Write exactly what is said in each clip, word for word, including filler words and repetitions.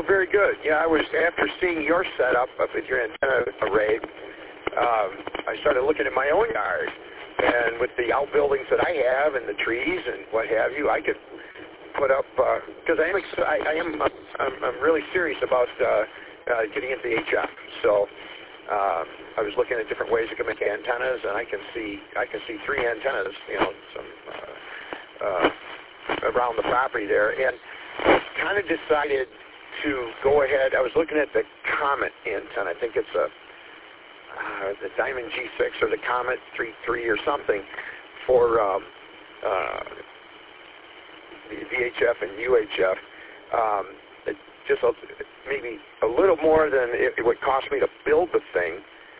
Oh, very good. Yeah, I was, after seeing your setup up at your antenna array, um, I started looking at my own yard. And with the outbuildings that I have and the trees and what have you, I could put up, because uh, I am, I, I am I'm, I'm really serious about uh, uh, getting into the H F. So um, I was looking at different ways I could make antennas, and I can see I can see three antennas, you know, some uh, uh, around the property there, and kind of decided to go ahead. I was looking at the Comet antenna. I think it's a uh, the Diamond G six or the Comet three three or something for um, uh, the V H F and U H F. Um, it just a, maybe a little more than it, it would cost me to build the thing,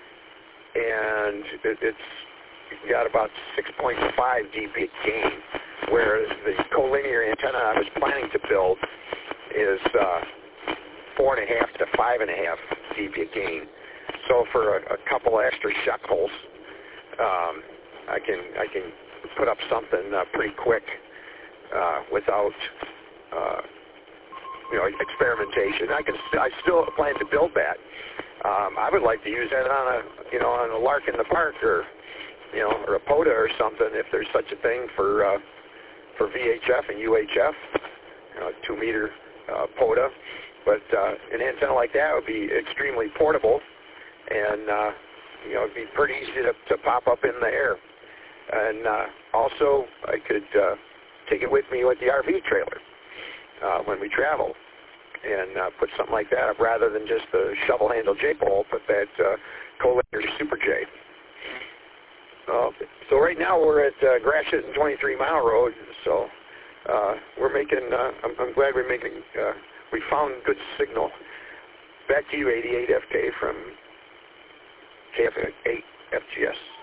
and it, it's got about six point five D B gain, whereas the collinear antenna I was planning to build is uh, four and a half to five and a half D B gain. So for a, a couple extra shekels, um, I can I can put up something uh, pretty quick uh, without uh, you know experimentation. I can st- I still plan to build that. Um, I would like to use that on a you know on a lark in the park or you know or a POTA or something if there's such a thing for uh, for V H F and U H F, you know, two meter uh, POTA. But uh, an antenna like that would be extremely portable. And, uh, you know, it'd be pretty easy to, to pop up in the air. And uh, also, I could uh, take it with me with the R V trailer uh, when we travel and uh, put something like that up rather than just the shovel-handle J-pole, but that uh, collinear Super J. Uh, so right now we're at uh, Gratiot and twenty-three mile Road, so uh, we're making, uh, I'm, I'm glad we're making, uh, we found good signal. Back to you, eighty-eight F K from K F eight F G S.